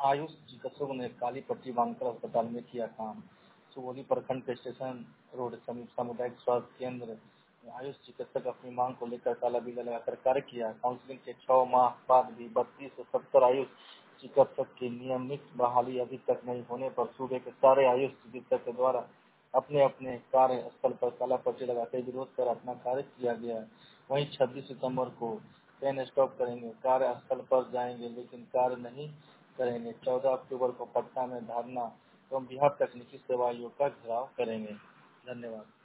आयुष चिकित्सकों ने काली पट्टी बांधकर अस्पताल में किया काम। सुगौली प्रखंड के स्टेशन रोड समीप सामुदायिक स्वास्थ्य केंद्र में आयुष चिकित्सक अपनी मांग को लेकर काला बिल्ला लगाकर कार्य किया। काउंसलिंग के 6 माह बाद भी 32 से 70 आयुष चिकित्सक की नियमित बहाली अभी तक नहीं होने पर सूबे के सारे आयुष चिकित्सक के द्वारा अपने अपने कार्य स्थल पर काला पट्टी लगाकर विरोध कर अपना कार्य किया गया। वहीं 26 सितंबर को ट्रेन स्टॉप करेंगे, कार्य स्थल पर जाएंगे लेकिन कार्य नहीं करेंगे। 14 अक्टूबर को पटना में धरना एवं बिहार तकनीकी सेवा आयोग का घेराव करेंगे। धन्यवाद।